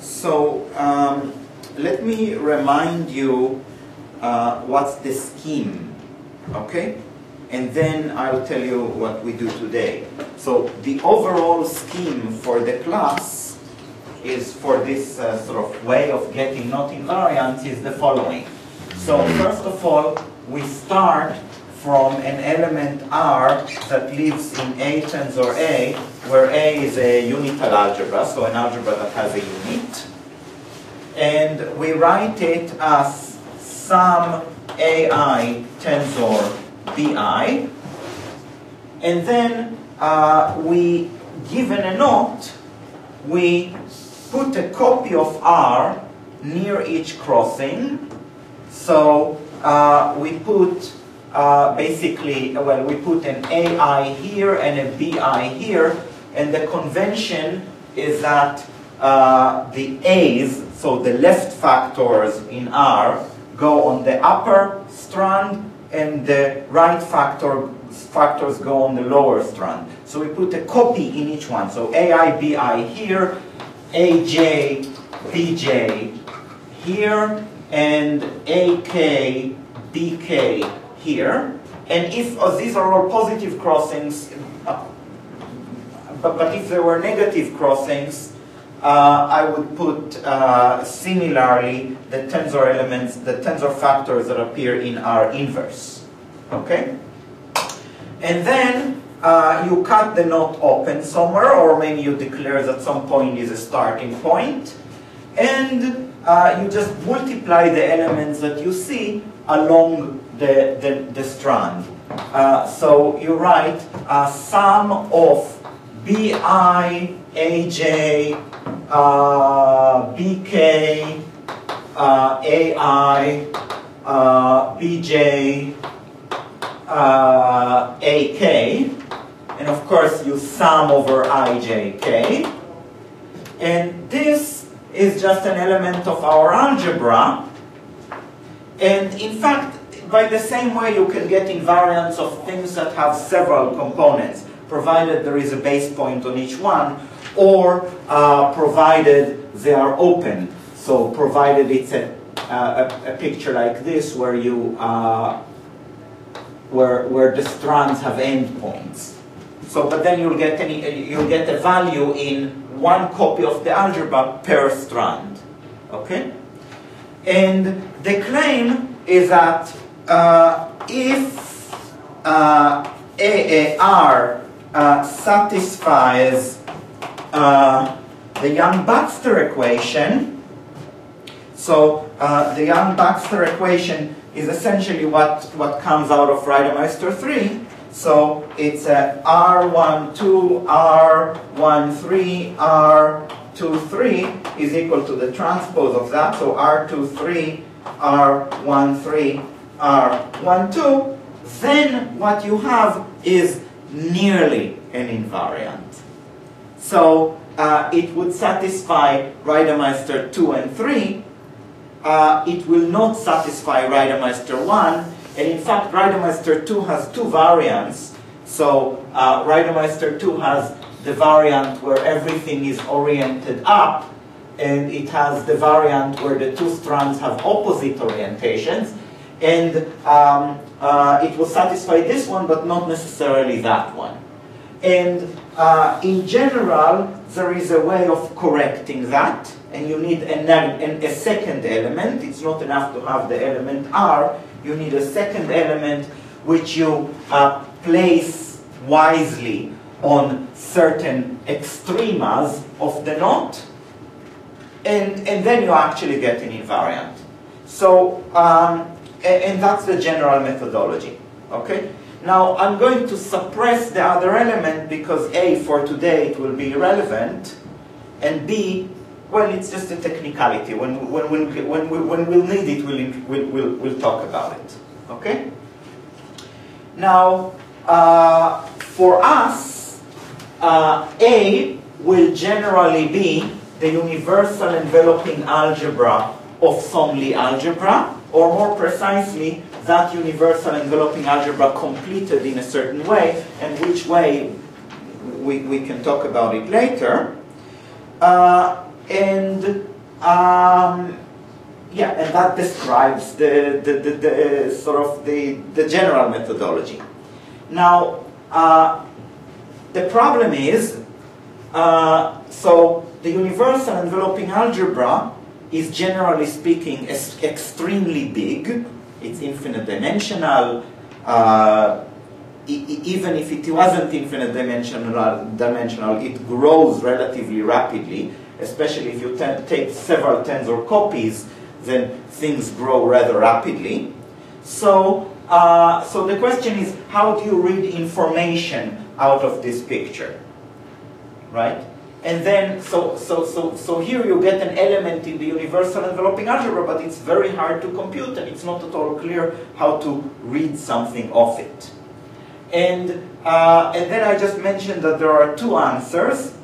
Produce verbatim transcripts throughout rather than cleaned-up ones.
So um, let me remind you uh, what's the scheme, okay? And then I'll tell you what we do today. So the overall scheme for the class is, for this uh, sort of way of getting not invariants, is the following. So first of all, we start from an element R that lives in A tensor A, where A is a unital algebra, so an algebra that has a unit. And we write it as some A I tensor B I. And then uh, we, given a knot, we put a copy of R near each crossing. So uh, we put uh, basically, well, we put an A I here and a B I here, and the convention is that uh, the A's, so the left factors in R, go on the upper strand, and the right factor factors go on the lower strand. So we put a copy in each one. So A I, B I here, A J, B J here, and A K, B K here. And if uh, these are all positive crossings, uh, but, but if there were negative crossings, uh, I would put uh, similarly the tensor elements, the tensor factors that appear in R inverse. Okay? And then uh, you cut the knot open somewhere, or maybe you declare that some point is a starting point, and uh, you just multiply the elements that you see along the, the, the strand. Uh, so you write a sum of B I, A J, uh, B K, uh, A I, uh, B J, uh, A K, and of course you sum over I J K. And this is just an element of our algebra. And in fact, by the same way you can get invariants of things that have several components, provided there is a base point on each one, or uh, provided they are open. So provided it's a, uh, a, a picture like this, where you uh, where where the strands have endpoints. So, but then you'll get any you'll get a value in one copy of the algebra per strand. Okay, and the claim is that uh, if uh, A A R uh, satisfies uh, the Young-Baxter equation, so uh, the Young-Baxter equation is essentially what, what comes out of Reidemeister three. So it's a R one two, R one three, R two three is equal to the transpose of that. So R two three, R one three, R one two. Then what you have is nearly an invariant. So uh, it would satisfy Reidemeister two and three. Uh, it will not satisfy Reidemeister one. And in fact, Reidemeister two has two variants. So uh, Reidemeister two has the variant where everything is oriented up, and it has the variant where the two strands have opposite orientations. And um, uh, it will satisfy this one, but not necessarily that one. And uh, in general, there is a way of correcting that, and you need a, a second element. It's not enough to have the element R. You need a second element which you uh, place wisely on certain extremas of the knot, and, and then you actually get an invariant. So, um, and, and that's the general methodology. Okay? Now, I'm going to suppress the other element because A, for today, it will be irrelevant, and B, well, it's just a technicality. When, when, we'll, when, we, when we'll need it, we'll, we'll, we'll, we'll talk about it. Okay? Now, uh, for us, uh, A will generally be the universal enveloping algebra of some Lie algebra, or more precisely, that universal enveloping algebra completed in a certain way, and which way we, we can talk about it later. Uh, and um, yeah, and that describes the, the, the, the sort of the, the general methodology. Now, uh, the problem is, uh, so the universal enveloping algebra is generally speaking is extremely big. It's infinite dimensional. Uh, e even if it wasn't infinite dimensional, dimensional, it grows relatively rapidly, especially if you take several tensor copies, then things grow rather rapidly. So, uh, so the question is, how do you read information out of this picture, right? And then, so, so, so, so here you get an element in the universal enveloping algebra, but it's very hard to compute, and it's not at all clear how to read something off it. And, uh, and then I just mentioned that there are two answers.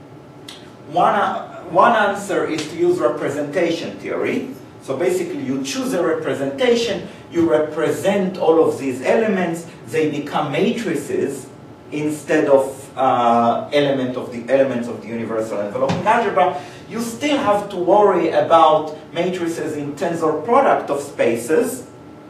One, uh, one answer is to use representation theory. So basically you choose a representation, you represent all of these elements, they become matrices instead of uh, element of the elements of the universal enveloping algebra. You still have to worry about matrices in tensor product of spaces,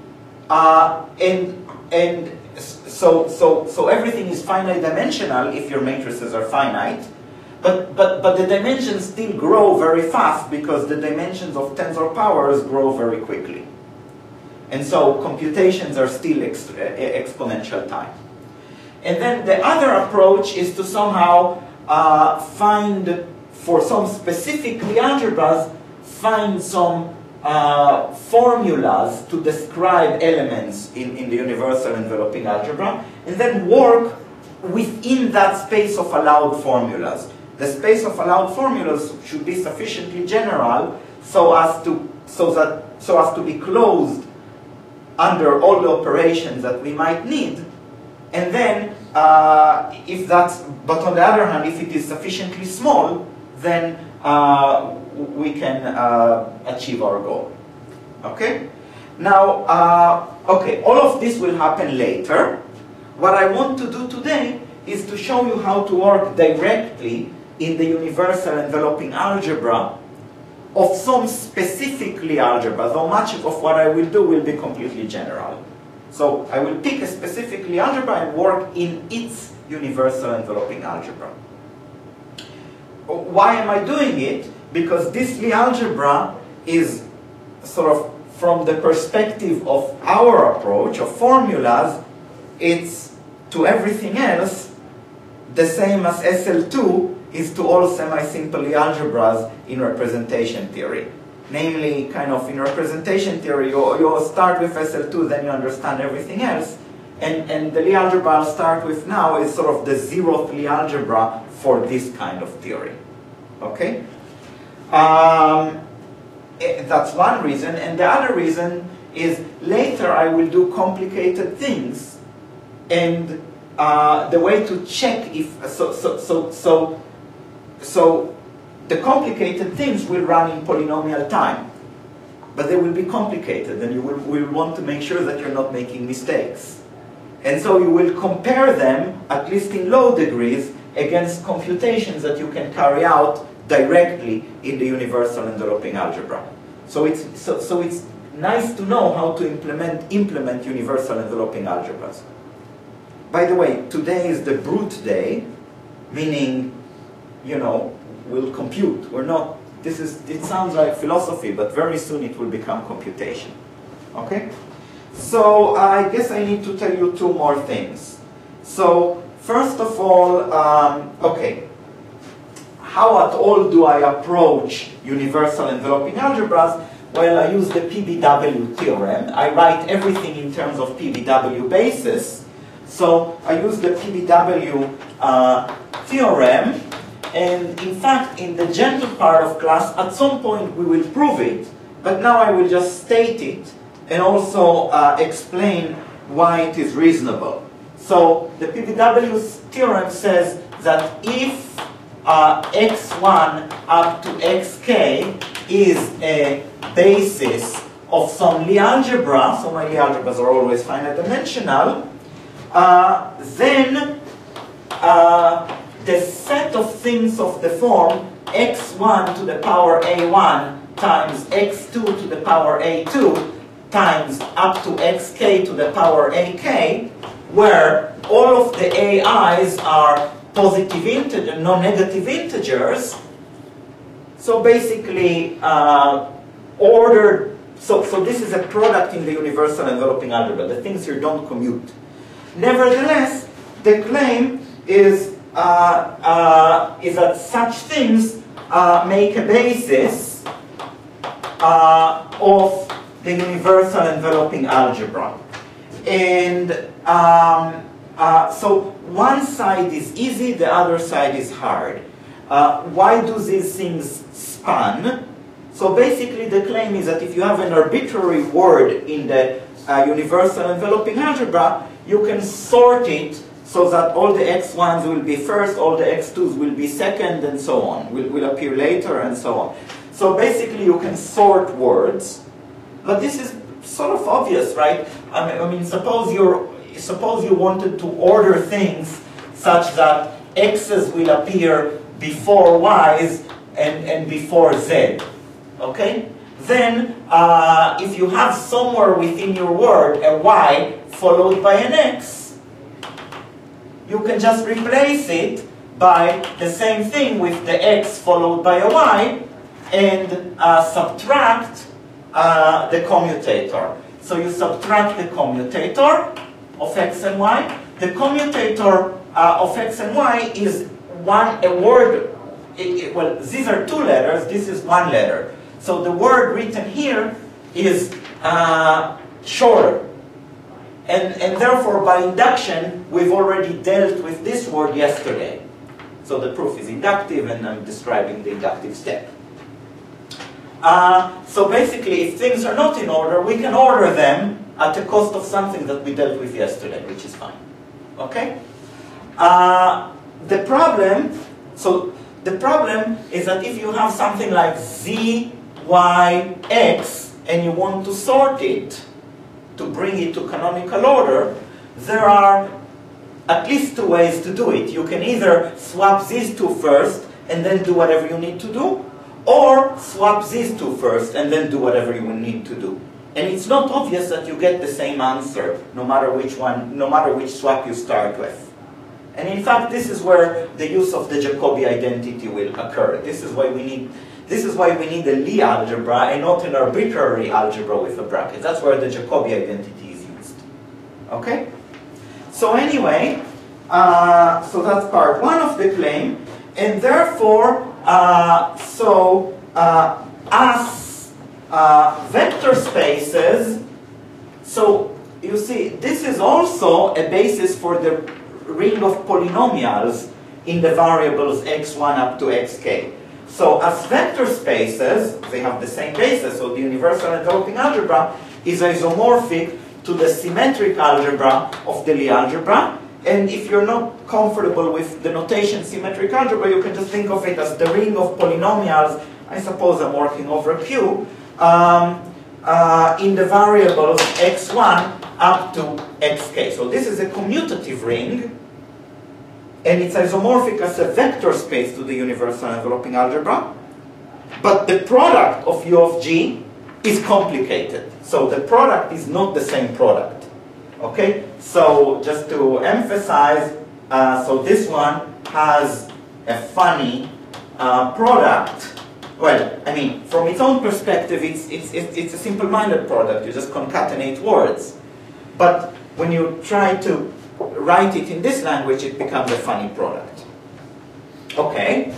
uh, and and so so so everything is finite dimensional if your matrices are finite. But, but, but the dimensions still grow very fast because the dimensions of tensor powers grow very quickly. And so computations are still ex exponential time. And then the other approach is to somehow uh, find, for some specifically algebras, find some uh, formulas to describe elements in, in the universal enveloping algebra, and then work within that space of allowed formulas. The space of allowed formulas should be sufficiently general so as to so that so as to be closed under all the operations that we might need. And then, uh, if that's but on the other hand, if it is sufficiently small, then uh, we can uh, achieve our goal. Okay. Now, uh, okay, all of this will happen later. What I want to do today is to show you how to work directly in the universal enveloping algebra of some specifically algebra, though much of what I will do will be completely general. So I will pick a specifically algebra and work in its universal enveloping algebra. Why am I doing it? Because this Lie algebra is sort of, from the perspective of our approach of formulas, it's to everything else the same as S L two is to all semi-simple algebras in representation theory. Namely, kind of in representation theory, you, you start with S L two, then you understand everything else. And, and the Lie algebra I'll start with now is sort of the zeroth Lie algebra for this kind of theory. Okay? Um, that's one reason. And the other reason is later I will do complicated things. And uh, the way to check if, so, so, so, so So the complicated things will run in polynomial time, but they will be complicated, and you will, will want to make sure that you're not making mistakes. And so you will compare them, at least in low degrees, against computations that you can carry out directly in the universal enveloping algebra. So it's, so, so it's nice to know how to implement, implement universal enveloping algebras. By the way, today is the brute day, meaning, you know, we'll compute. We're not, this is, it sounds like philosophy, but very soon it will become computation. Okay? So I guess I need to tell you two more things. So first of all, um, okay, how at all do I approach universal enveloping algebras? Well, I use the P B W theorem. I write everything in terms of P B W basis. So I use the P B W uh, theorem. And in fact, in the gentle part of class, at some point we will prove it, but now I will just state it and also uh, explain why it is reasonable. So the P B W theorem says that if uh, x one up to xk is a basis of some Lie algebra, so my Lie algebras are always finite dimensional, uh, then uh, the set of things of the form x one to the power a one times x two to the power a two times up to xk to the power ak, where all of the ai's are positive integer, non-negative integers. So basically, uh, ordered, so, so this is a product in the universal enveloping algebra. The things here don't commute. Nevertheless, the claim is, uh, uh, is that such things uh, make a basis uh, of the universal enveloping algebra. And um, uh, so one side is easy, the other side is hard. Uh, why do these things span? So basically the claim is that if you have an arbitrary word in the uh, universal enveloping algebra, you can sort it so that all the x ones will be first, all the x twos will be second, and so on, will, will appear later, and so on. So basically you can sort words, but this is sort of obvious, right? I mean, I mean suppose, you're, suppose you wanted to order things such that x's will appear before y's and, and before z, okay? Then, uh, if you have somewhere within your word a y followed by an x, you can just replace it by the same thing with the x followed by a y and uh, subtract uh, the commutator. So you subtract the commutator of x and y. The commutator uh, of x and y is one, a word, it, it, well, these are two letters, this is one letter. So the word written here is uh, shorter. And, and therefore, by induction, we've already dealt with this word yesterday. So the proof is inductive, and I'm describing the inductive step. Uh, so basically, if things are not in order, we can order them at the cost of something that we dealt with yesterday, which is fine. Okay? Uh, the problem, so the problem is that if you have something like z, y, x, and you want to sort it, to bring it to canonical order, there are at least two ways to do it. You can either swap these two first and then do whatever you need to do, or swap these two first and then do whatever you need to do. And it's not obvious that you get the same answer no matter which one, no matter which swap you start with. And in fact, this is where the use of the Jacobi identity will occur. This is why we need This is why we need a Lie algebra and not an arbitrary algebra with a bracket. That's where the Jacobi identity is used. Okay? So anyway, uh, so that's part one of the claim. And therefore, uh, so uh, as uh, vector spaces, so you see, this is also a basis for the ring of polynomials in the variables x one up to xk. So as vector spaces, they have the same basis, so the universal enveloping algebra is isomorphic to the symmetric algebra of the Lie algebra. And if you're not comfortable with the notation symmetric algebra, you can just think of it as the ring of polynomials, I suppose I'm working over Q, um, uh, in the variables x one up to xk. So this is a commutative ring, and it's isomorphic as a vector space to the universal enveloping algebra. But the product of U of G is complicated. So the product is not the same product. Okay? So just to emphasize, uh, so this one has a funny uh, product. Well, I mean, from its own perspective, it's, it's, it's, it's a simple-minded product. You just concatenate words. But when you try to write it in this language, it becomes a funny product. Okay.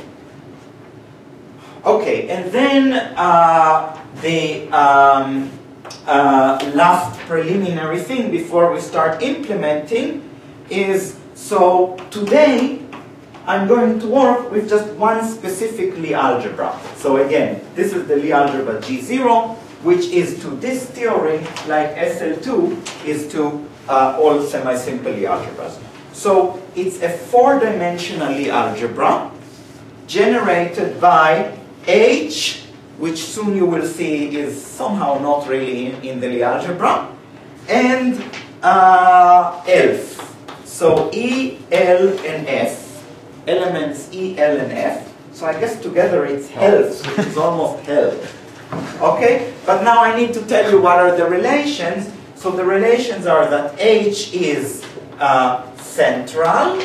Okay, and then uh, the um, uh, last preliminary thing before we start implementing is, so today I'm going to work with just one specific Lie algebra. So again, this is the Lie algebra G zero, which is to this theory like S L two is to Uh, all semi-simple Lie algebras. So it's a four-dimensional Lie algebra generated by H, which soon you will see is somehow not really in, in the Lie algebra, and uh, ELF. So E, L, and F, elements E, L, and F. So I guess together it's health, which is almost hell. Okay? But now I need to tell you what are the relations. So the relations are that H is uh, central,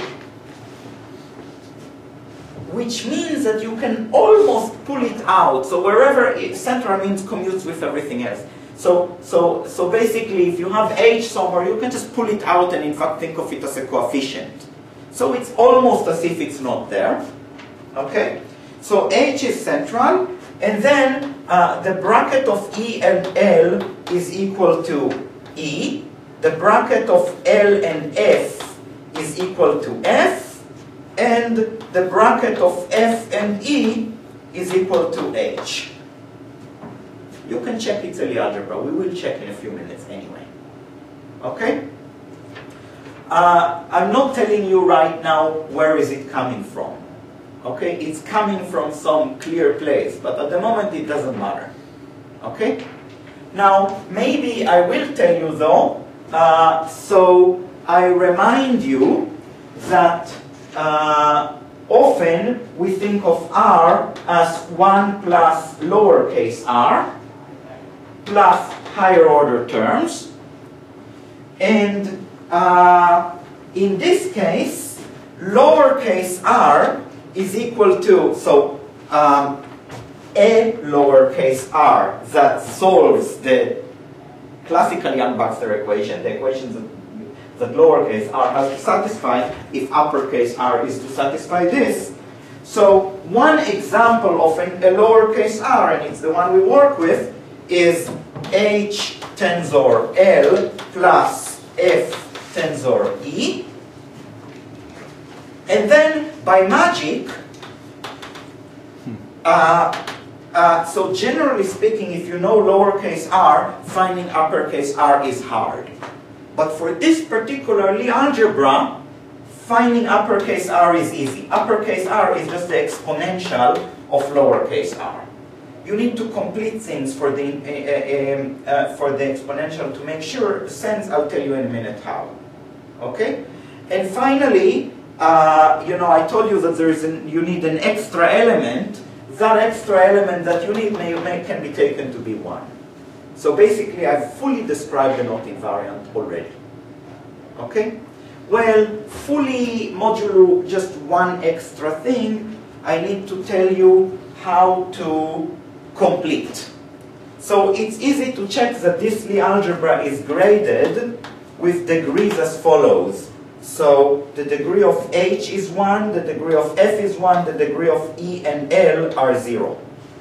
which means that you can almost pull it out. So wherever it, central means commutes with everything else. So, so, so basically, if you have H somewhere, you can just pull it out and in fact think of it as a coefficient. So it's almost as if it's not there. Okay? So H is central, and then uh, the bracket of E and L is equal to E. The bracket of L and F is equal to F, and the bracket of F and E is equal to H. You can check it's a Lie algebra. We will check in a few minutes anyway. Okay? Uh, I'm not telling you right now where is it coming from. Okay? It's coming from some clear place, but at the moment it doesn't matter. Okay? Now, maybe I will tell you though, uh, so I remind you that uh, often we think of R as one plus lowercase r plus higher order terms. And uh, in this case, lowercase r is equal to, so um, a lowercase r that solves the classical Yang-Baxter equation, the equations that, that lowercase r has to satisfy if uppercase r is to satisfy this. So one example of an, a lowercase r, and it's the one we work with, is H tensor L plus F tensor E. And then by magic, uh, uh, so generally speaking, if you know lowercase r, finding uppercase r is hard. But for this particular Lie algebra, finding uppercase r is easy. Uppercase r is just the exponential of lowercase r. You need to complete things for the, uh, uh, uh, for the exponential to make sure sense. I'll tell you in a minute how. Okay? And finally, uh, you know, I told you that there is an, you need an extra element. That extra element that you need may, may, can be taken to be one. So basically, I've fully described the knot invariant already. Okay? Well, fully modulo just one extra thing, I need to tell you how to complete. So it's easy to check that this Lie algebra is graded with degrees as follows. So the degree of H is one, the degree of F is one, the degree of E and L are zero.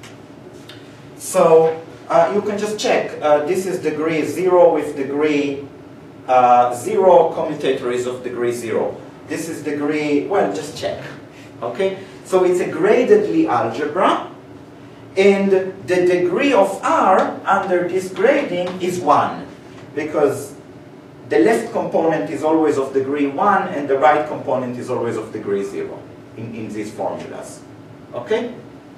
So uh, you can just check. Uh, this is degree zero with degree uh, zero, commutator is of degree zero. This is degree, well, just check. Okay? So it's a graded Lie algebra. And the degree of R under this grading is one, because the left component is always of degree one and the right component is always of degree zero in, in these formulas. Okay?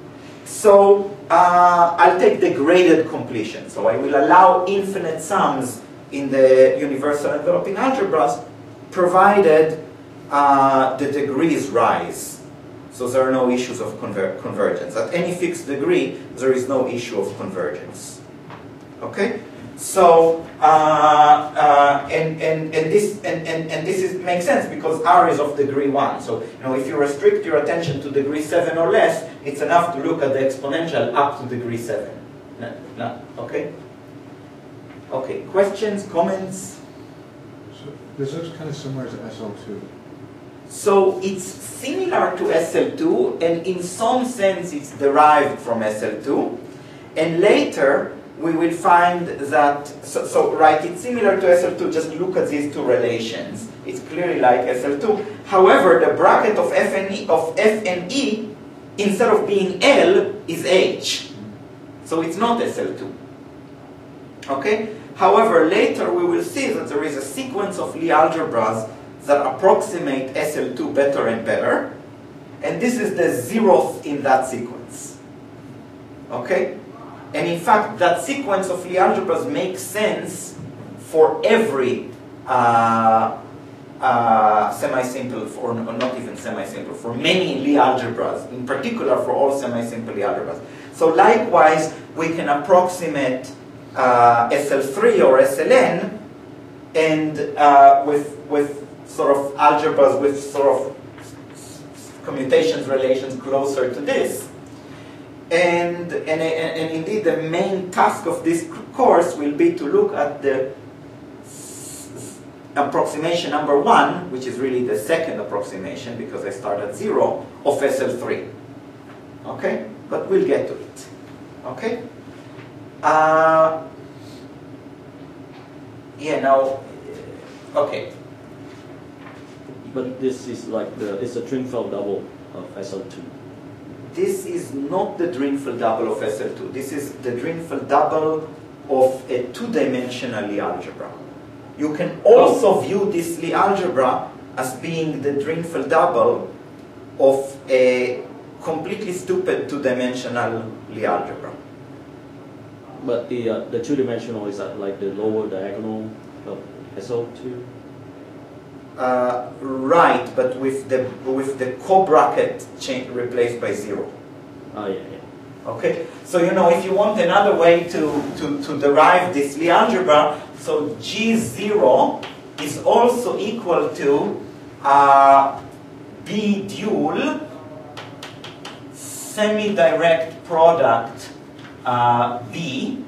So uh, I'll take the graded completion. So I will allow infinite sums in the universal enveloping algebras provided uh, the degrees rise. So there are no issues of conver convergence. At any fixed degree, there is no issue of convergence. Okay? So, uh, uh, and, and, and this, and, and, and this is, makes sense because R is of degree one. So, you know, if you restrict your attention to degree seven or less, it's enough to look at the exponential up to degree seven. No, no, okay? Okay, questions, comments? So this looks kind of similar to S L two. So it's similar to S L two, and in some sense it's derived from S L two. And later we will find that, so, so right, it's similar to S L two, just look at these two relations. It's clearly like S L two. However, the bracket of F and E, of F and E, instead of being L, is H. So it's not S L two. Okay? However, later we will see that there is a sequence of Lie algebras that approximate S L two better and better. And this is the zeroth in that sequence. Okay? And in fact, that sequence of Lie algebras makes sense for every uh, uh, semi-simple, or not even semi-simple, for many Lie algebras, in particular for all semi-simple Lie algebras. So likewise, we can approximate uh, S L three or S L N, and uh, with, with sort of algebras with sort of commutations relations closer to this. And, and, and indeed, the main task of this course will be to look at the approximation number one, which is really the second approximation because I start at zero, of S L three. Okay? But we'll get to it. Okay? Uh, yeah, now, okay. But this is like the, it's a Drinfeld double of S L two. This is not the Drinfeld double of S L two. This is the Drinfeld double of a two-dimensional Lie algebra. You can also view this Lie algebra as being the Drinfeld double of a completely stupid two-dimensional Lie algebra. But the uh, the two-dimensional is at like the lower diagonal of S L two. Uh, right, but with the with the co-bracket change replaced by zero. Oh yeah, yeah. Okay, so you know if you want another way to to to derive this Lie algebra, so G zero is also equal to uh, B dual semi-direct product uh, B,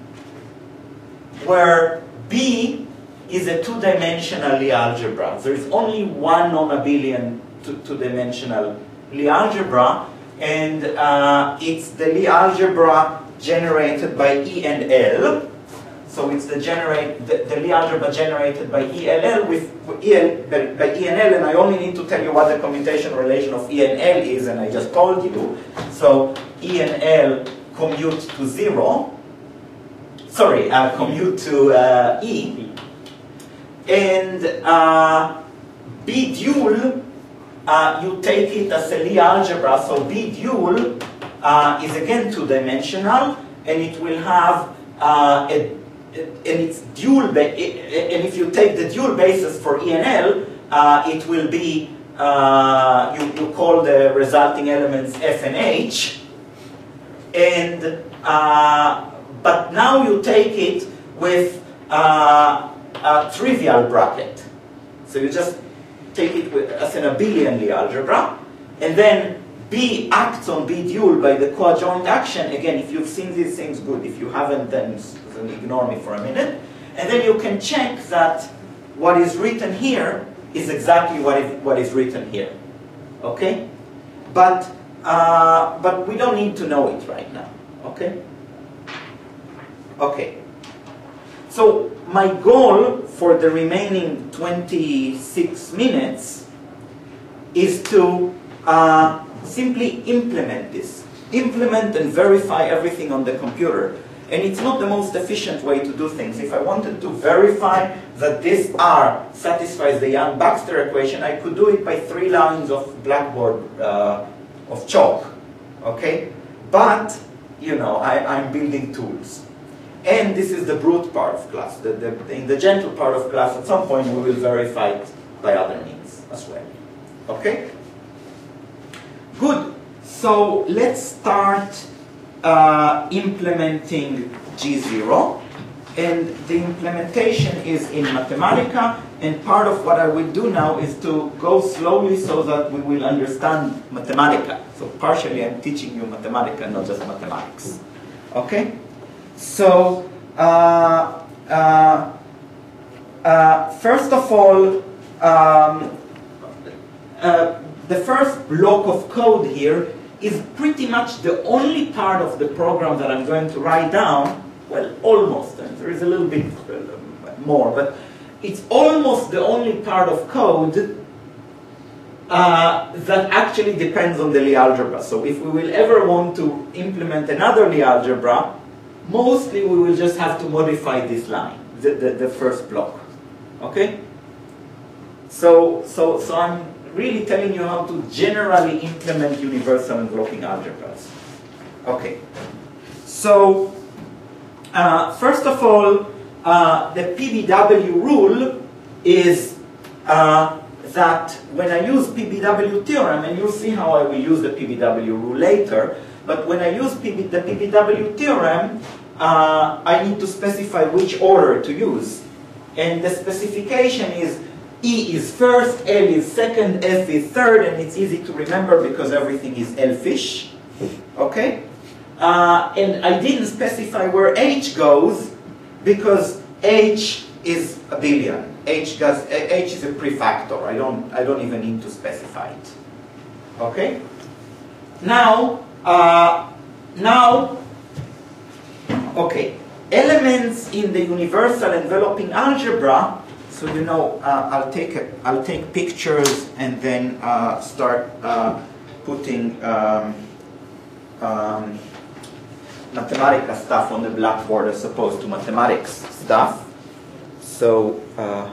where B is a two-dimensional Lie algebra. There is only one non-abelian two-dimensional Lie algebra, and uh, it's the Lie algebra generated by E and L. So it's the generate the, the Lie algebra generated by E L L with E L, by E and L, and I only need to tell you what the commutation relation of E and L is, and I just told you. So E and L commute to zero. Sorry, uh, commute to uh, E. And uh, B dual, uh, you take it as a Lie algebra, so B dual uh, is again two-dimensional, and it will have uh, a, and it's dual, ba and if you take the dual basis for E and L, uh, it will be, uh, you, you call the resulting elements F and H, and, uh, but now you take it with uh, a trivial bracket. So you just take it with, as an abelian Lie algebra, and then B acts on B dual by the coadjoint action. Again, if you've seen these things, good. If you haven't, then, then ignore me for a minute. And then you can check that what is written here is exactly what is, what is written here. Okay? But, uh, but we don't need to know it right now. Okay? Okay. So my goal for the remaining twenty-six minutes is to uh, simply implement this. Implement and verify everything on the computer. And it's not the most efficient way to do things. If I wanted to verify that this R satisfies the Yang-Baxter equation, I could do it by three lines of blackboard uh, of chalk. Okay? But, you know, I, I'm building tools. And this is the brute part of class. The, the, in the gentle part of class, at some point, we will verify it by other means as well. Okay? Good. So let's start uh, implementing G zero. And the implementation is in Mathematica. And part of what I will do now is to go slowly so that we will understand Mathematica. So partially I'm teaching you Mathematica, not just mathematics. Okay? So, uh, uh, uh, first of all, um, uh, the first block of code here is pretty much the only part of the program that I'm going to write down. Well, almost. And there is a little bit more, but it's almost the only part of code uh, that actually depends on the Lie algebra. So if we will ever want to implement another Lie algebra, mostly we will just have to modify this line, the, the, the first block. Okay? So, so, so I'm really telling you how to generally implement universal and blocking algebras. Okay. So, uh, first of all, uh, the P B W rule is uh, that when I use P B W theorem, and you'll see how I will use the P B W rule later, But when I use P B, the P B W theorem, uh, I need to specify which order to use. And the specification is E is first, L is second, F is third, and it's easy to remember because everything is L-fish. Okay? Uh, and I didn't specify where H goes because H is a billion. H, goes, H is a prefactor. I don't, I don't even need to specify it. Okay? Now, uh, now, okay, elements in the universal enveloping algebra. So you know, uh, I'll take a, I'll take pictures and then uh, start uh, putting um, um, Mathematica stuff on the blackboard as opposed to mathematics stuff. So uh,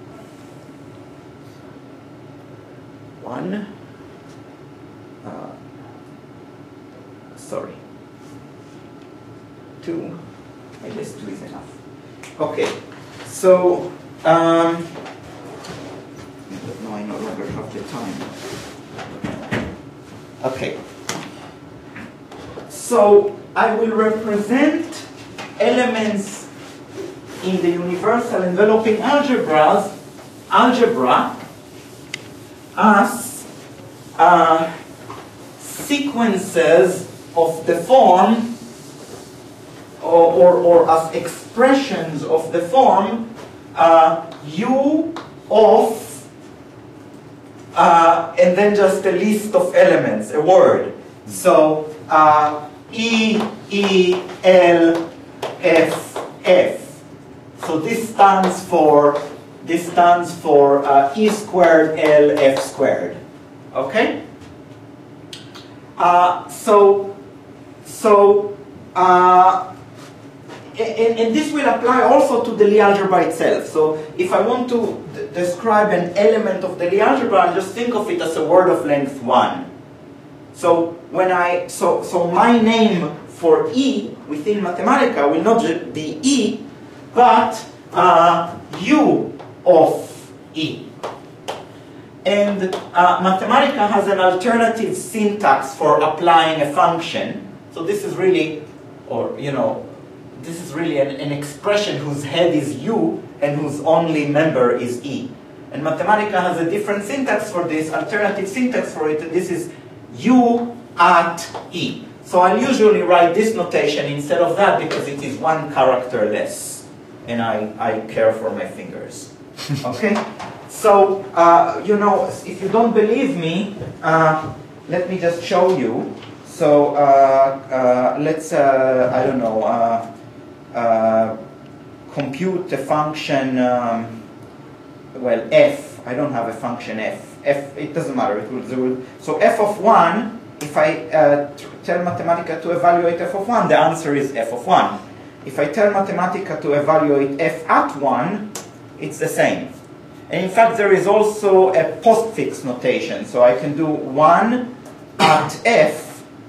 one. Uh, sorry. Two. I guess two is enough. Okay. So. Um, no, I no longer have the time. Okay. So I will represent elements in the universal enveloping algebras, algebra as uh, sequences of the form or, or, or as expressions of the form Uh, U of, uh, and then just a list of elements, a word. So uh, E, E, L, F, F. So this stands for, this stands for uh, E squared, L, F squared. Okay? Uh, so, so, uh, And, and this will apply also to the Lie algebra itself. So if I want to d describe an element of the Lie algebra, I'll just think of it as a word of length one. So when I so so my name for E within Mathematica will not just be E, but uh, U of E. And uh, Mathematica has an alternative syntax for applying a function. So this is really, or you know. This is really an, an expression whose head is U and whose only member is E. And Mathematica has a different syntax for this, alternative syntax for it, and this is U at E. So I'll usually write this notation instead of that because it is one character less. And I, I care for my fingers. Okay? So, uh, you know, if you don't believe me, uh, let me just show you. So, uh, uh, let's, uh, I don't know, uh, Uh, compute the function, um, well, f. I don't have a function f. f, it doesn't matter. It will, it will, so f of one, if I uh, tell Mathematica to evaluate f of one, the answer is f of one. If I tell Mathematica to evaluate f at one, it's the same. And in fact, there is also a postfix notation. So I can do one at f,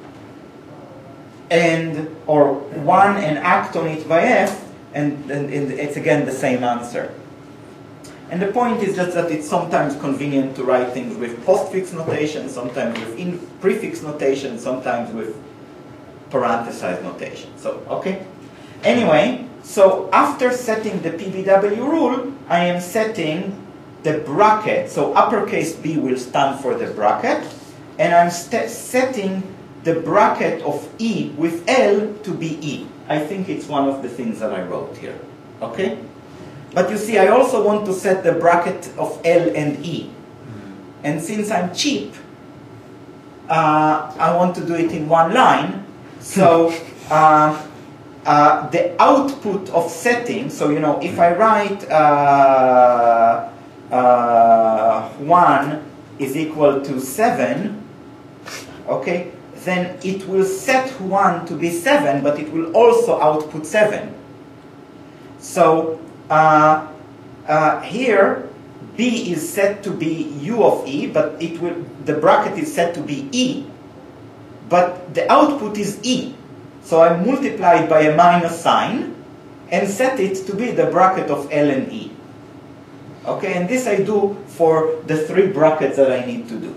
and or one and act on it by f, and, and, and it's again the same answer. And the point is just that it's sometimes convenient to write things with postfix notation, sometimes with in prefix notation, sometimes with parenthesized notation. So, okay? Anyway, so after setting the P B W rule, I am setting the bracket. So uppercase B will stand for the bracket, and I'm setting the bracket of E with L to be E. I think it's one of the things that I wrote here. Okay? But you see, I also want to set the bracket of L and E. And since I'm cheap, uh, I want to do it in one line. So uh, uh, the output of setting, so you know, if I write uh, uh, one is equal to seven, okay, then it will set one to be seven, but it will also output seven. So uh, uh, here, B is set to be U of E, but it will, the bracket is set to be E, but the output is E. So I multiply it by a minus sign and set it to be the bracket of L and E. Okay, and this I do for the three brackets that I need to do.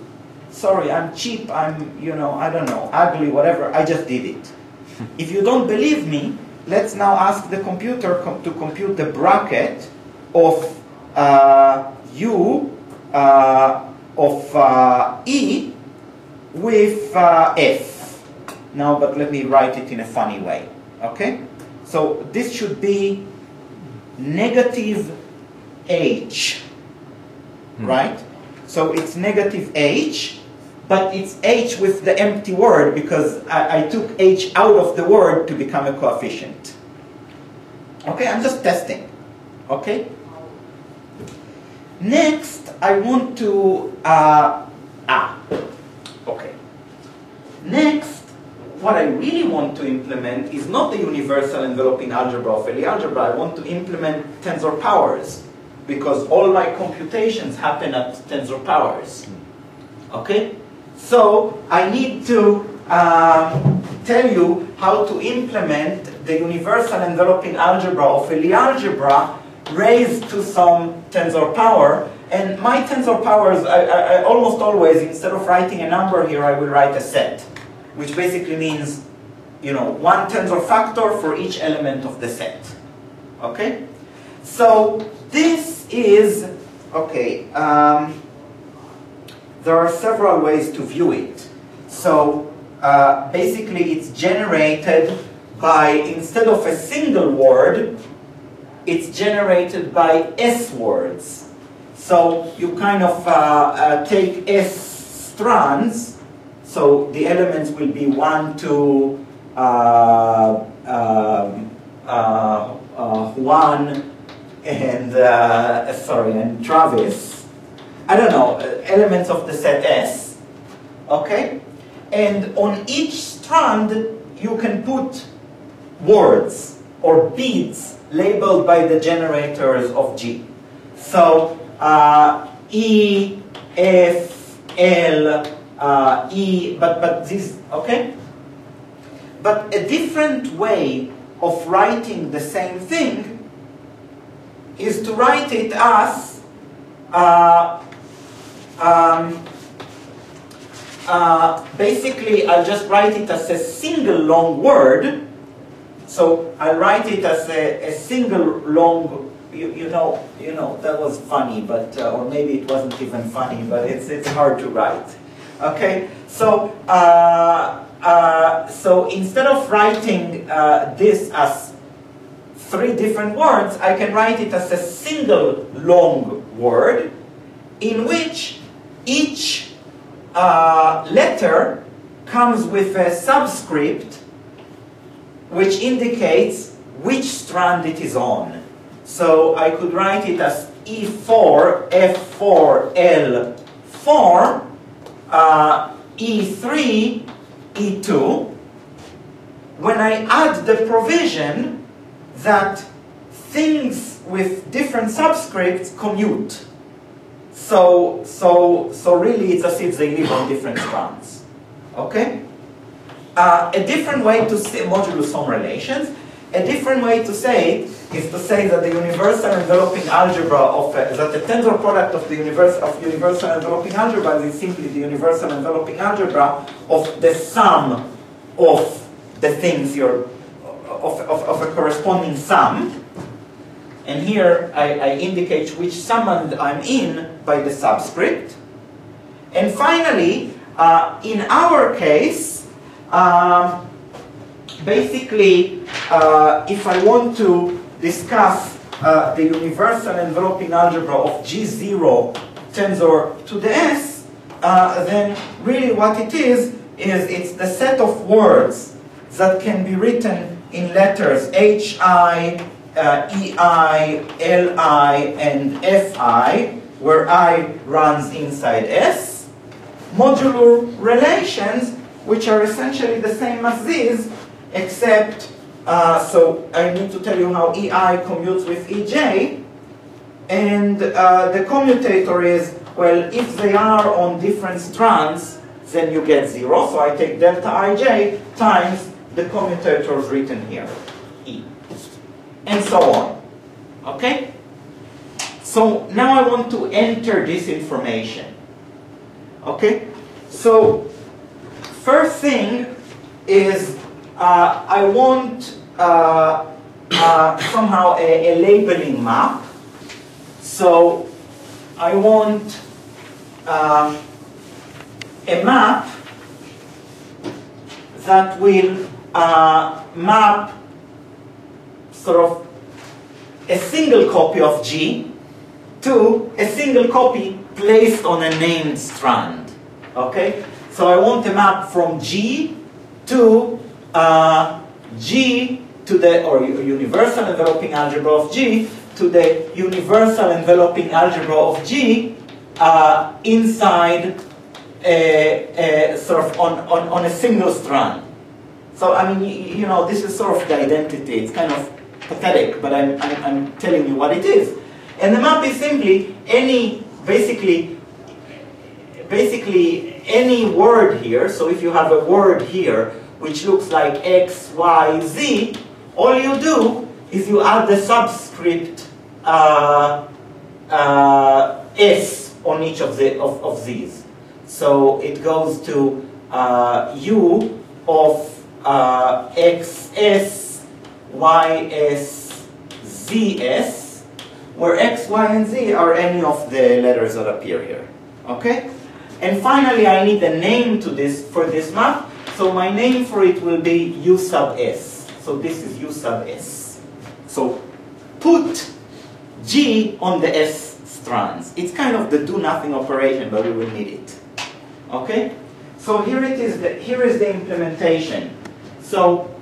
sorry, I'm cheap, I'm, you know, I don't know, ugly, whatever, I just did it. If you don't believe me, let's now ask the computer com to compute the bracket of uh, U uh, of uh, E with uh, F. Now, but let me write it in a funny way, okay? So this should be negative H, hmm. right? So it's negative H, but it's H with the empty word because I, I took H out of the word to become a coefficient. Okay, I'm just testing, okay? Next, I want to, uh, ah, okay. Next, what I really want to implement is not the universal enveloping algebra of Lie algebra. I want to implement tensor powers because all my computations happen at tensor powers. Okay? So I need to um, tell you how to implement the universal enveloping algebra of Lie algebra raised to some tensor power. And my tensor powers, I, I, I almost always, instead of writing a number here, I will write a set, which basically means, you know, one tensor factor for each element of the set. Okay? So this is, okay, um, there are several ways to view it. So uh, basically it's generated by, instead of a single word, it's generated by S words. So you kind of uh, uh, take S strands. So the elements will be one, two, uh, um, uh, uh, Juan, and uh, sorry, and Travis. I don't know, elements of the set S. Okay, and on each strand you can put words or beads labeled by the generators of G. So uh, E, F, L. Uh, E, but, but this, okay? But a different way of writing the same thing is to write it as uh, um, uh, basically I'll just write it as a single long word. So I'll write it as a, a single long, you, you know, you know, that was funny, but, uh, or maybe it wasn't even funny, but it's, it's hard to write. Okay, so uh, uh, so instead of writing uh, this as three different words, I can write it as a single long word in which each uh, letter comes with a subscript which indicates which strand it is on. So I could write it as E four, F four, L four, Uh, E three, E two, when I add the provision that things with different subscripts commute. So, so, so really it's as if they live on different strands. Okay? Uh, a different way to say modulus home relations, a different way to say it is to say that the universal enveloping algebra of, uh, that the tensor product of the universe, of universal enveloping algebra is simply the universal enveloping algebra of the sum of the things you're, of, of, of a corresponding sum. And here I, I indicate which summand I'm in by the subscript. And finally, uh, in our case, um, basically, uh, if I want to discuss uh, the universal enveloping algebra of G zero tensor to the S, uh, then really what it is, is it's the set of words that can be written in letters H I, uh, E I, L I, and F I, where I runs inside S, modular relations, which are essentially the same as these, except, uh, so I need to tell you how E I commutes with E J, and uh, the commutator is, well, if they are on different strands, then you get zero, so I take delta ij times the commutators written here, E, and so on, okay? So now I want to enter this information, okay? So first thing is uh, I want uh, uh, somehow a, a labeling map. So I want uh, a map that will uh, map sort of a single copy of G to a single copy placed on a named strand. Okay? So I want a map from G to uh, G to the, or universal enveloping algebra of G to the universal enveloping algebra of G uh, inside a, a sort of on, on, on a single strand. So I mean, you, you know, this is sort of the identity. It's kind of pathetic, but I'm, I'm, I'm telling you what it is. And the map is simply any, basically, basically any word here. So if you have a word here which looks like X, Y, Z, all you do is you add the subscript uh, uh, S on each of, the, of, of these. So it goes to uh, U of uh, X S, Y S, Z S, where X, Y, and Z are any of the letters that appear here. Okay? And finally, I need a name to this for this map. So my name for it will be U sub S. So this is U sub S. So put G on the S strands. It's kind of the do-nothing operation, but we will need it. Okay? So here it is. The, here is the implementation. So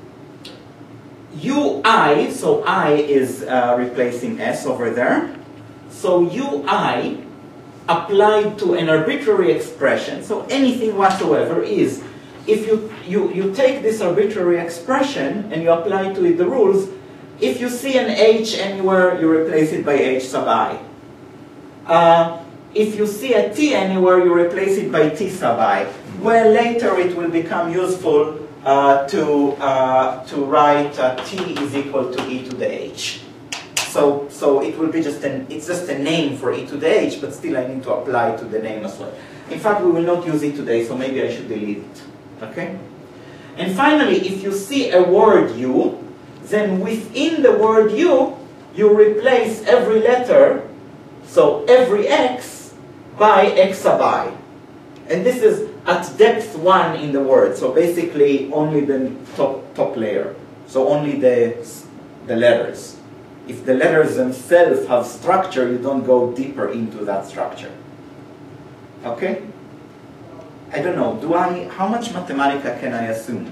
U I, so I is uh, replacing S over there. So U I applied to an arbitrary expression, so anything whatsoever, is if you, you, you take this arbitrary expression and you apply to it the rules, if you see an H anywhere, you replace it by H sub I. Uh, if you see a T anywhere, you replace it by T sub I. Well, later it will become useful uh, to, uh, to write uh, T is equal to E to the H. So, so it will be just an, it's just a name for E to the H, but still I need to apply to the name as well. In fact, we will not use it today, so maybe I should delete it. Okay? And finally, if you see a word U, then within the word U, you replace every letter, so every X, by X sub I. And this is at depth one in the word, so basically only the top, top layer. So only the, the letters. If the letters themselves have structure, you don't go deeper into that structure. Okay? I don't know, do I, how much Mathematica can I assume?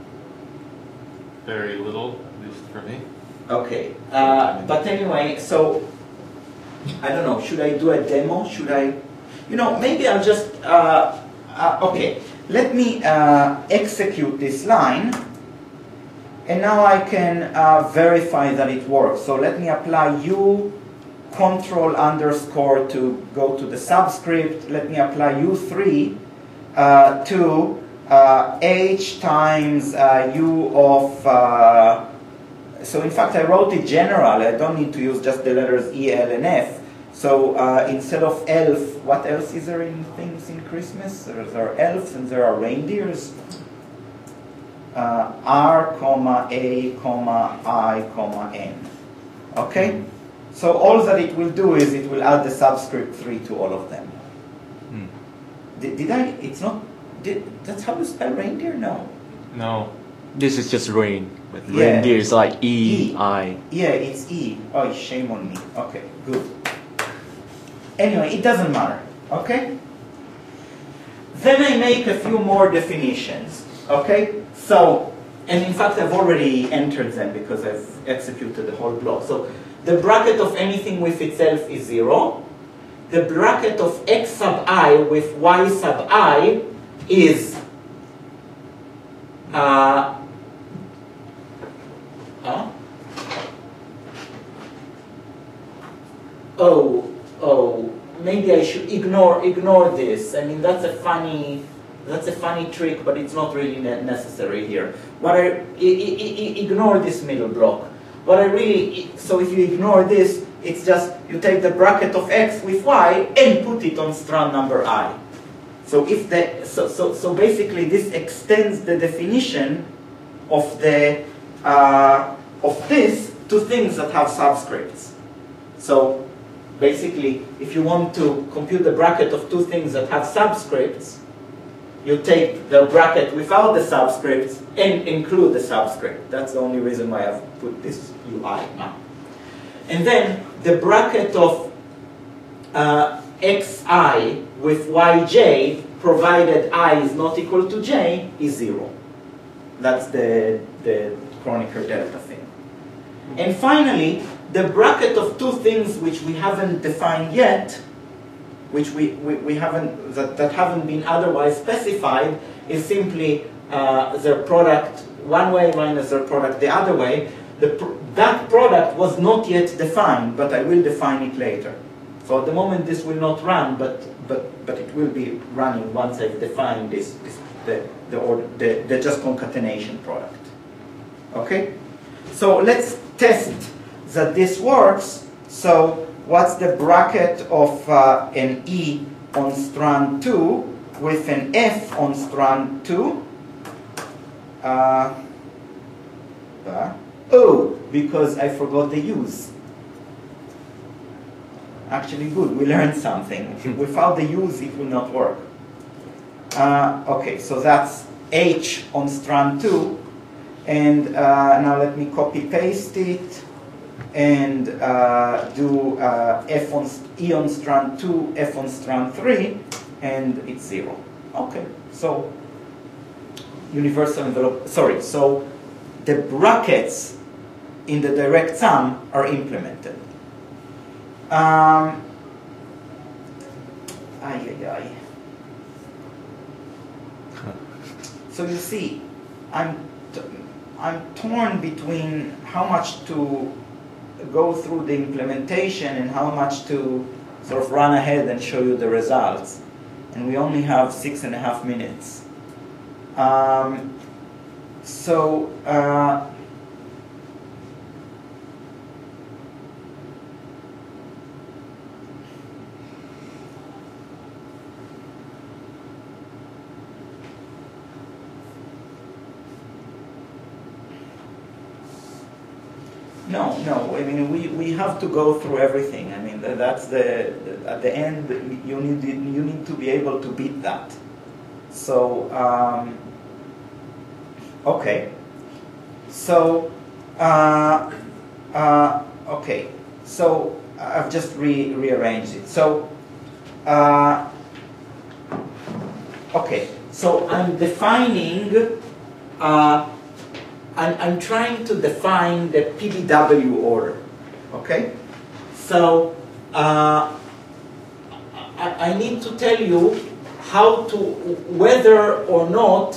Very little, at least for me. Okay, uh, but anyway, so, I don't know, should I do a demo? Should I, you know, maybe I'll just, uh, uh, okay, let me uh, execute this line. And now I can uh, verify that it works. So let me apply U control underscore to go to the subscript. Let me apply U three uh, to uh, H times uh, U of, uh, so in fact I wrote it general. I don't need to use just the letters E, L, and F. So uh, instead of elf, what else is there in things in Christmas? There are elves and there are reindeers. Uh, R, comma, A, comma, I, comma, N. Okay? So all that it will do is it will add the subscript three to all of them. Hmm. Did, did I, it's not, did, that's how you spell reindeer? No. No. This is just rain. But Yeah. reindeer is like E, E. I. Yeah, it's E. Oh, shame on me. Okay, good. Anyway, it doesn't matter. Okay? Then I make a few more definitions. Okay? So, and in fact I've already entered them because I've executed the whole block. So, the bracket of anything with itself is zero. The bracket of X sub I with Y sub I is uh, huh? Oh, oh, maybe I should ignore ignore this. I mean, that's a funny that's a funny trick, but it's not really ne necessary here. What I, I, I, ignore this middle block. What I really, so if you ignore this, it's just you take the bracket of X with Y and put it on strand number I. So if the so so so basically this extends the definition of the uh, of this to things that have subscripts. So basically, if you want to compute the bracket of two things that have subscripts, you take the bracket without the subscripts and include the subscript. That's the only reason why I've put this U I now. And then the bracket of uh, xi with yj, provided I is not equal to j, is zero. That's the, the Kronecker delta thing. And finally, the bracket of two things which we haven't defined yet, which we, we, we haven't, that, that haven't been otherwise specified, is simply uh, their product one way minus their product the other way. The pr that product was not yet defined, but I will define it later. So at the moment this will not run, but, but, but it will be running once I've defined this, this the, the, order, the, the just concatenation product. Okay? So let's test that this works. So what's the bracket of uh, an E on strand two with an F on strand two? Uh, uh, oh, because I forgot the U's. Actually good, we learned something. Without the U's it will not work. Uh, okay, so that's H on strand two. And uh, now let me copy paste it and uh, do uh, F on E on strand two, F on strand three, and it's zero. Okay, so universal envelope, sorry, so the brackets in the direct sum are implemented. Um, ay, ay, ay. So you see, I'm, t I'm torn between how much to go through the implementation and how much to sort of run ahead and show you the results. And we only have six and a half minutes. Um, so, uh, No, no. I mean, we, we have to go through everything. I mean, that's the, the at the end. You need you need to be able to beat that. So, um, okay. So, uh, uh, okay. So I've just re rearranged it. So, uh, okay. So I'm defining. Uh, I'm, I'm trying to define the P D W order, okay? So uh, I, I need to tell you how to, whether or not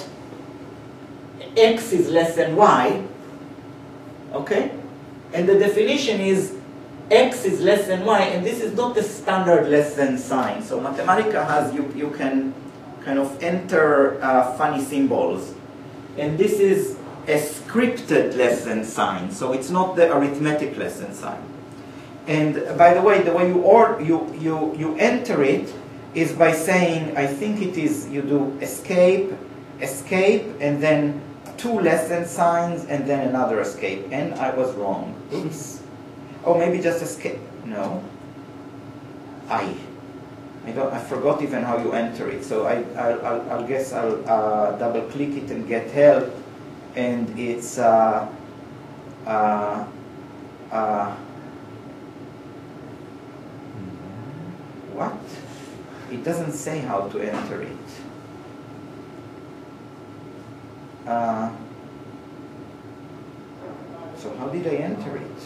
X is less than Y, okay? And the definition is X is less than Y, and this is not the standard less than sign. So Mathematica has, you, you can kind of enter uh, funny symbols. And this is a scripted less than sign, so it's not the arithmetic less than sign. And by the way, the way you or you you you enter it is by saying, I think it is you do escape, escape, and then two less than signs, and then another escape. And I was wrong. Oops. Oh, maybe just escape. No. I. I don't. I forgot even how you enter it. So I I'll, I'll, I'll guess I'll uh, double click it and get help. And it's uh, uh, uh, what? It doesn't say how to enter it. Uh, so how did I enter it?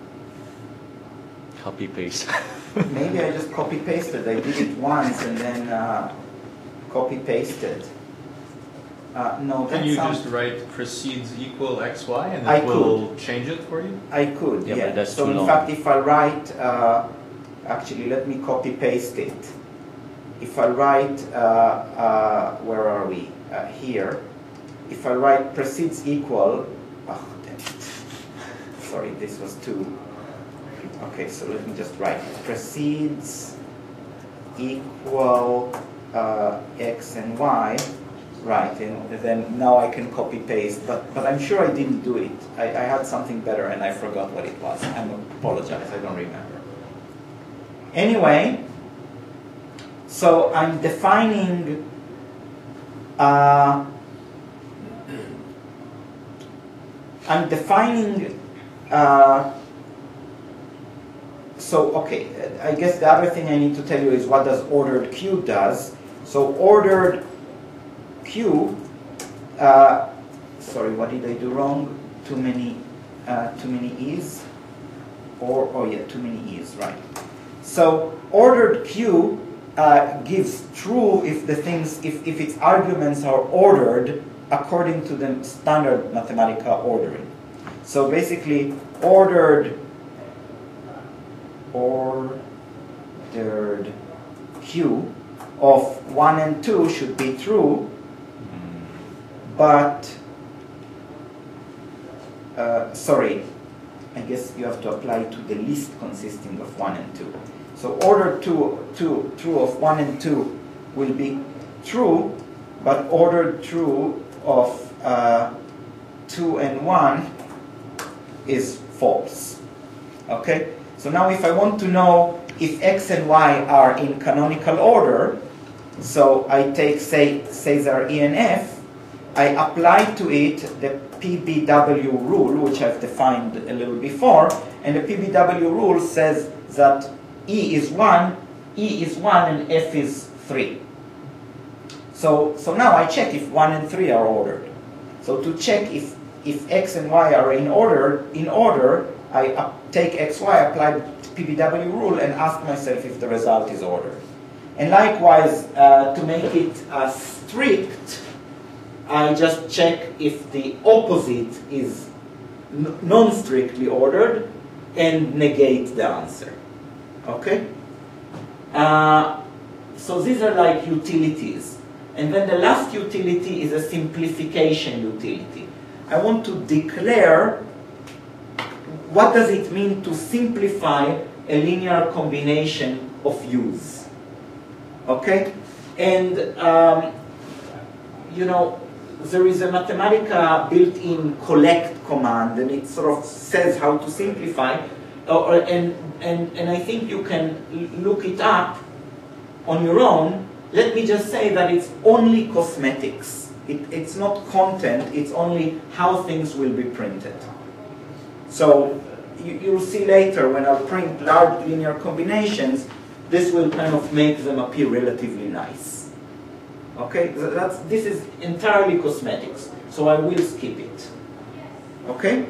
Copy paste. Maybe I just copy pasted. I did it once and then uh, copy pasted. Uh, no, Can that you sounds, just write precedes equal X Y and I it will change it for you? I could, Yeah, yeah. but that's so too in long. fact, if I write, uh, actually, let me copy paste it. If I write, uh, uh, where are we? Uh, here. If I write precedes equal, oh, damn it. Sorry, this was too. Okay, so let me just write precedes equal uh, x and y, right, and then now I can copy paste, but, but I'm sure I didn't do it. I, I had something better and I forgot what it was. I apologize, I don't remember. Anyway, so I'm defining uh, I'm defining uh, so okay, I guess the other thing I need to tell you is what does ordered Q does. So ordered Q, uh, sorry, what did I do wrong? Too many, uh, too many E's, or oh yeah, too many E's, right? So ordered Q uh, gives true if the things, if if its arguments are ordered according to the standard mathematical ordering. So basically, ordered ordered Q of one and two should be true, but uh, sorry, I guess you have to apply to the list consisting of one and two. So ordered two, two, true of one and two will be true, but ordered true of uh, two and one is false. Okay? So now if I want to know if x and y are in canonical order, so I take, say, Caesar E N F, I apply to it the P B W rule, which I've defined a little before, and the P B W rule says that E is one, E is one, and F is three. So, so now I check if one and three are ordered. So to check if, if x and y are in order, in order, I uh, take xy, apply the P B W rule, and ask myself if the result is ordered. And likewise, uh, to make it uh, strict, I just check if the opposite is non-strictly ordered and negate the answer. Okay? Uh, so these are like utilities. And then the last utility is a simplification utility. I want to declare what does it mean to simplify a linear combination of U's. Okay? And, um, you know, there is a Mathematica built-in collect command, and it sort of says how to simplify. Uh, and, and, and I think you can look it up on your own. Let me just say that it's only cosmetics. It, it's not content, it's only how things will be printed. So you, you'll see later when I'll print large linear combinations, this will kind of make them appear relatively nice. Okay, that's, this is entirely cosmetics, so I will skip it. Okay?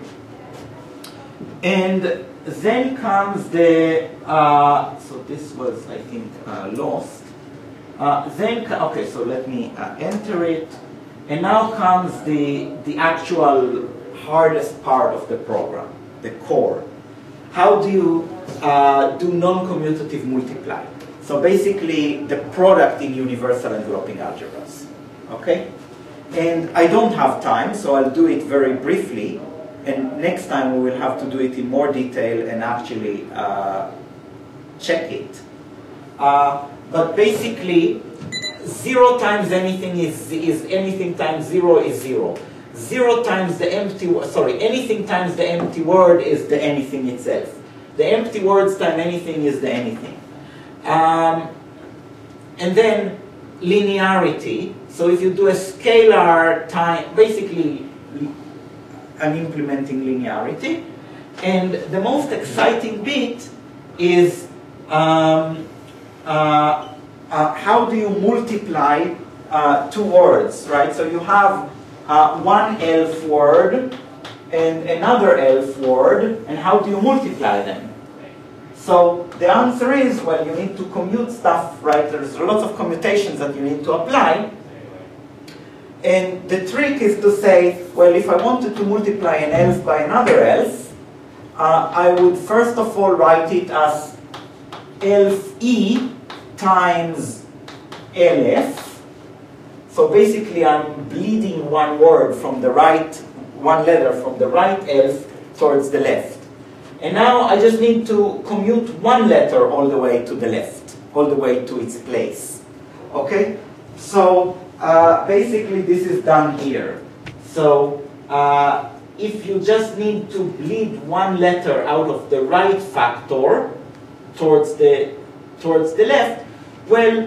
And then comes the, uh, so this was, I think, uh, lost. Uh, then, okay, so let me uh, enter it. And now comes the, the actual hardest part of the program, the core. How do you uh, do non-commutative multiply? So basically, the product in universal enveloping algebras. Okay? And I don't have time, so I'll do it very briefly. And next time we will have to do it in more detail and actually uh, check it. Uh, but basically, zero times anything is, is anything times zero is zero. Zero times the empty, sorry, anything times the empty word is the anything itself. The empty words times anything is the anything. Um, and then linearity. So if you do a scalar time, basically I'm implementing linearity. And the most exciting bit is um, uh, uh, how do you multiply uh, two words, right? So you have uh, one elf word and another elf word, and how do you multiply them? So the answer is, well, you need to commute stuff, right? There's lots of commutations that you need to apply. And the trick is to say, well, if I wanted to multiply an elf by another elf, uh, I would first of all write it as elf E times elf. So basically I'm bleeding one word from the right, one letter from the right elf towards the left. And now I just need to commute one letter all the way to the left, all the way to its place. Okay? So uh, basically this is done here. So uh, if you just need to bleed one letter out of the right factor towards the, towards the left, well,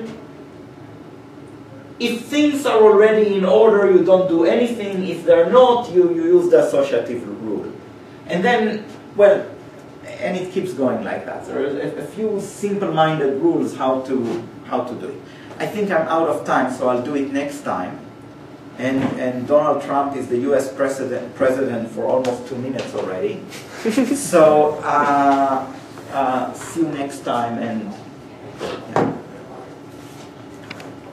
if things are already in order, you don't do anything. If they're not, you, you use the associative rule. And then, well, and it keeps going like that. There are a, a few simple-minded rules how to, how to do it. I think I'm out of time, so I'll do it next time. And, and Donald Trump is the U S president, president for almost two minutes already. So uh, uh, see you next time, and